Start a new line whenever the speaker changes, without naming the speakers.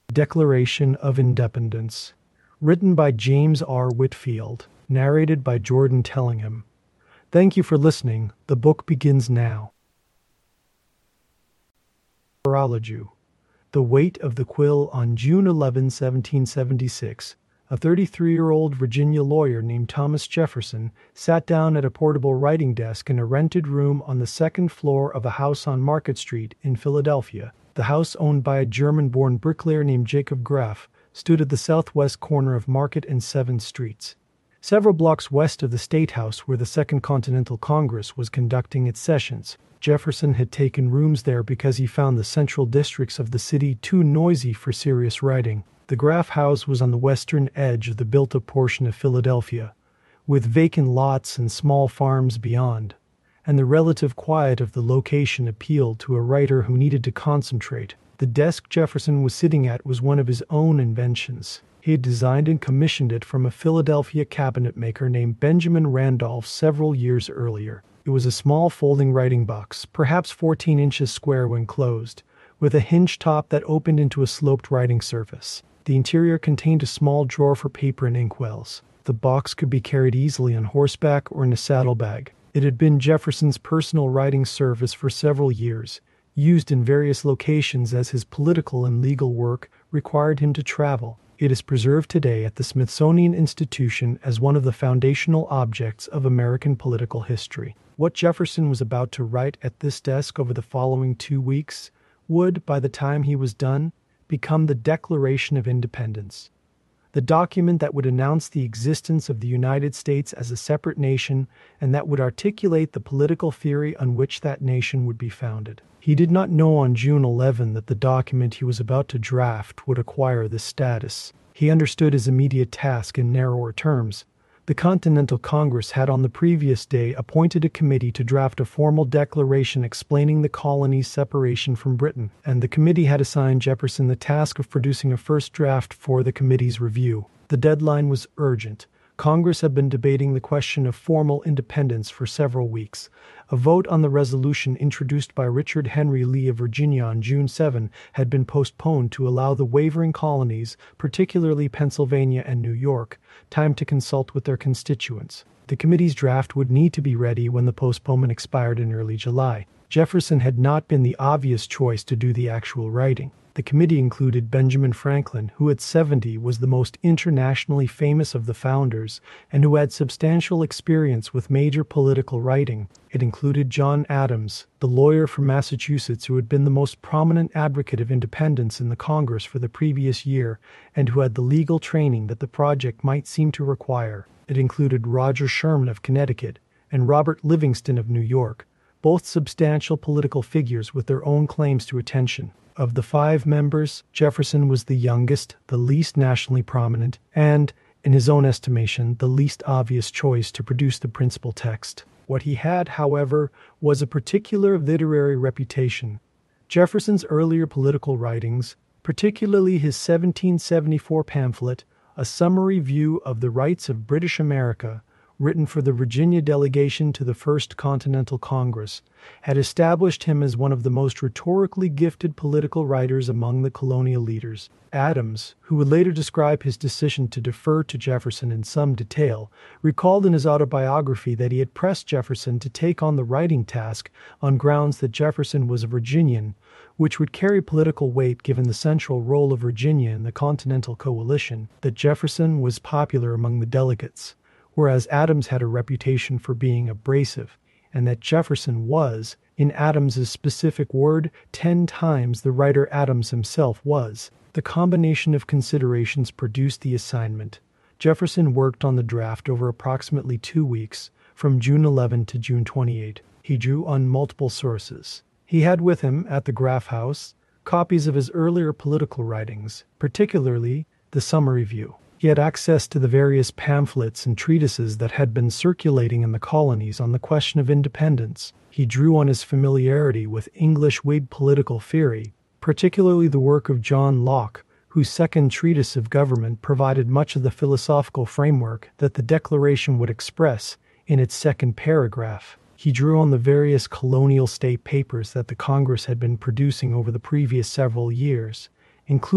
Declaration of Independence. Written by James R. Whitfield. Narrated by Jordan Tellingham. Thank you for listening. The book begins now. Horology. The weight of the quill on June 11, 1776. A 33-year-old Virginia lawyer named Thomas Jefferson sat down at a portable writing desk in a rented room on the second floor of a house on Market Street in Philadelphia. The house, owned by a German-born bricklayer named Jacob Graff, stood at the southwest corner of Market and 7th Streets. Several blocks west of the State House, where the Second Continental Congress was conducting its sessions. Jefferson had taken rooms there because he found the central districts of the city too noisy for serious writing. The Graff House was on the western edge of the built-up portion of Philadelphia, with vacant lots and small farms beyond, and the relative quiet of the location appealed to a writer who needed to concentrate. The desk Jefferson was sitting at was one of his own inventions. He had designed and commissioned it from a Philadelphia cabinet maker named Benjamin Randolph several years earlier. It was a small folding writing box, perhaps 14 inches square when closed, with a hinge top that opened into a sloped writing surface. The interior contained a small drawer for paper and inkwells. The box could be carried easily on horseback or in a saddlebag. It had been Jefferson's personal writing service for several years, used in various locations as his political and legal work required him to travel. It is preserved today at the Smithsonian Institution as one of the foundational objects of American political history. What Jefferson was about to write at this desk over the following 2 weeks would, by the time he was done, become the Declaration of Independence, the document that would announce the existence of the United States as a separate nation and that would articulate the political theory on which that nation would be founded. He did not know on June 11 that the document he was about to draft would acquire this status. He understood his immediate task in narrower terms. The Continental Congress had on the previous day appointed a committee to draft a formal declaration explaining the colony's separation from Britain, and the committee had assigned Jefferson the task of producing a first draft for the committee's review. The deadline was urgent. Congress had been debating the question of formal independence for several weeks. A vote on the resolution introduced by Richard Henry Lee of Virginia on June 7 had been postponed to allow the wavering colonies, particularly Pennsylvania and New York, time to consult with their constituents. The committee's draft would need to be ready when the postponement expired in early July. Jefferson had not been the obvious choice to do the actual writing. The committee included Benjamin Franklin, who at 70 was the most internationally famous of the founders and who had substantial experience with major political writing. It included John Adams, the lawyer from Massachusetts who had been the most prominent advocate of independence in the Congress for the previous year and who had the legal training that the project might seem to require. It included Roger Sherman of Connecticut and Robert Livingston of New York, both substantial political figures with their own claims to attention. Of the 5 members, Jefferson was the youngest, the least nationally prominent, and, in his own estimation, the least obvious choice to produce the principal text. What he had, however, was a particular literary reputation. Jefferson's earlier political writings, particularly his 1774 pamphlet, A Summary View of the Rights of British America, written for the Virginia delegation to the First Continental Congress, had established him as one of the most rhetorically gifted political writers among the colonial leaders. Adams, who would later describe his decision to defer to Jefferson in some detail, recalled in his autobiography that he had pressed Jefferson to take on the writing task on grounds that Jefferson was a Virginian, which would carry political weight given the central role of Virginia in the Continental Coalition, that Jefferson was popular among the delegates, whereas Adams had a reputation for being abrasive, and that Jefferson was, in Adams's specific word, 10 times the writer Adams himself was. The combination of considerations produced the assignment. Jefferson worked on the draft over approximately 2 weeks, from June 11 to June 28. He drew on multiple sources. He had with him, at the Graff House, copies of his earlier political writings, particularly the Summary View. He had access to the various pamphlets and treatises that had been circulating in the colonies on the question of independence. He drew on his familiarity with English Whig political theory, particularly the work of John Locke, whose second treatise of government provided much of the philosophical framework that the Declaration would express in its second paragraph. He drew on the various colonial state papers that the Congress had been producing over the previous several years, including